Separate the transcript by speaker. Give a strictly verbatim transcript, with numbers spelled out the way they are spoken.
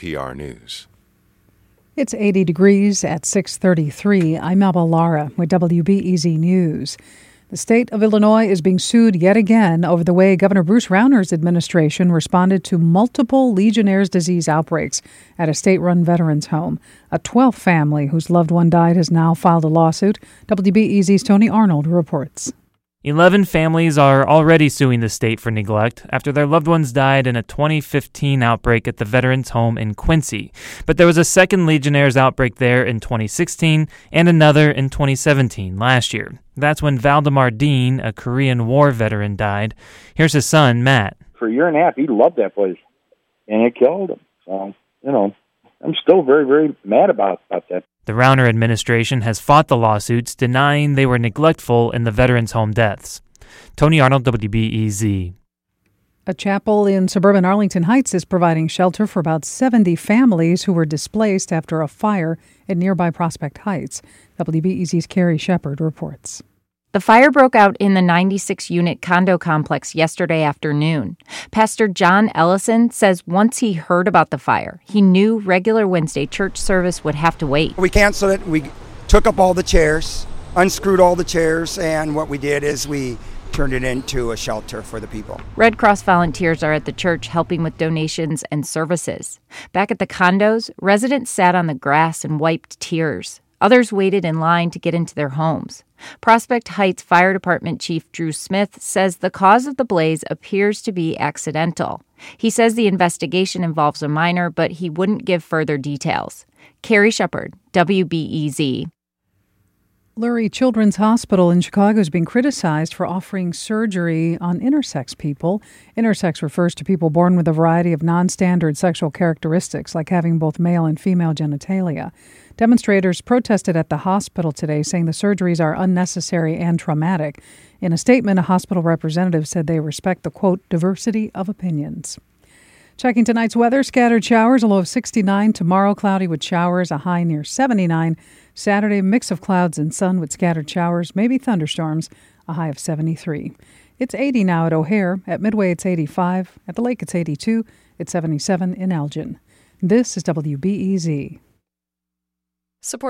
Speaker 1: P R News.
Speaker 2: It's eighty degrees at six thirty-three. I'm Abel Lara with W B E Z News. The state of Illinois is being sued yet again over the way Governor Bruce Rauner's administration responded to multiple Legionnaire's disease outbreaks at a state-run veterans home. A twelfth family whose loved one died has now filed a lawsuit. W B E Z's Tony Arnold reports.
Speaker 3: Eleven families are already suing the state for neglect after their loved ones died in a twenty fifteen outbreak at the Veterans Home in Quincy. But there was a second Legionnaire's outbreak there in twenty sixteen and another in twenty seventeen, last year. That's when Valdemar Dean, a Korean War veteran, died. Here's his son, Matt.
Speaker 4: For a year and a half, he loved that place, and it killed him. So, you know, I'm still very, very mad about, about that.
Speaker 3: The Rauner administration has fought the lawsuits, denying they were neglectful in the veterans' home deaths. Tony Arnold, W B E Z.
Speaker 2: A chapel in suburban Arlington Heights is providing shelter for about seventy families who were displaced after a fire in nearby Prospect Heights. W B E Z's Carrie Shepard reports.
Speaker 5: The fire broke out in the ninety-six unit condo complex yesterday afternoon. Pastor John Ellison says once he heard about the fire, he knew regular Wednesday church service would have to wait.
Speaker 6: We canceled it. We took up all the chairs, unscrewed all the chairs, and what we did is we turned it into a shelter for the people.
Speaker 5: Red Cross volunteers are at the church helping with donations and services. Back at the condos, residents sat on the grass and wiped tears. Others waited in line to get into their homes. Prospect Heights Fire Department Chief Drew Smith says the cause of the blaze appears to be accidental. He says the investigation involves a minor, but he wouldn't give further details. Carrie Shepard, W B E Z.
Speaker 2: Lurie Children's Hospital in Chicago is being criticized for offering surgery on intersex people. Intersex refers to people born with a variety of non-standard sexual characteristics, like having both male and female genitalia. Demonstrators protested at the hospital today, saying the surgeries are unnecessary and traumatic. In a statement, a hospital representative said they respect the, quote, diversity of opinions. Checking tonight's weather, scattered showers, a low of sixty-nine. Tomorrow, cloudy with showers, a high near seventy-nine. Saturday, mix of clouds and sun with scattered showers, maybe thunderstorms, a high of seventy-three. It's eighty now at O'Hare. At Midway, it's eighty-five. At the lake, it's eighty-two. It's seventy-seven in Elgin. This is W B E Z.
Speaker 7: Support